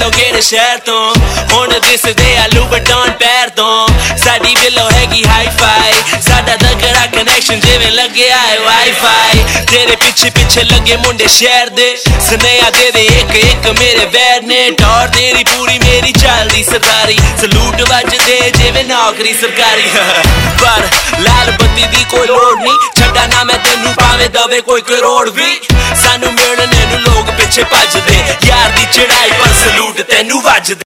ਵੇਲੋ ਕਿਹੜੇ ਸ਼ਹਿਰ ਤੋਂ ਹੁਣ ਦਿਸਦੇ ਆ ਲੂਬਟਨ ਪੈਰ ਤੋਂ ਸਾਡੀ ਵੇਲੋ ਹੈਗੀ ਹਾਈ-ਫਾਈ ਸਾਡਾ ਤਗੜਾ ਕਨੈਕਸ਼ਨ ਜਿਵੇਂ ਲੱਗਿਆ ਹੈ ਵਾਈ-ਫਾਈ ਤੇਰੇ ਪਿੱਛੇ ਪਿੱਛੇ ਲੱਗੇ ਮੁੰਡੇ ਸ਼ਹਿਰ ਦੇ ਸੁਨੇਹਾ ਦੇ ਦੇ ਇੱਕ ਮੇਰੇ ਵੈਰ ਨੇ ਟੌਰ ਤੇਰੀ ਪੂਰੀ ਮੇਰੀ ਚੱਲਦੀ ਸਰਦਾਰੀ ਸਲੂਟ ਵੱਜਦੇ ਜਿਵੇਂ ਨੌਕਰੀ ਸਰਕਾਰੀ ਪਰ ਲਾਲ ਬੱਤੀ ਦੀ ਕੋਈ ਲੋੜ ਨਹੀਂ ਛੱਡਾ ਨਾ ਮੈਂ ਤੈਨੂੰ ਭਾਵੇਂ ਦਵੇ ਕੋਈ ਕਰੋੜ ਵੀ ਸਾਨੂੰ ਮਿਲਣੇ ਨੂੰ ਲੋਕ ਪਿੱਛੇ ਭੱਜਦੇ ਯਾਰ ਦੀ ਚੜਾਈ ਪਰ ਸਲੂਟ ਤੈਨੂੰ ਵੱਜਦੇ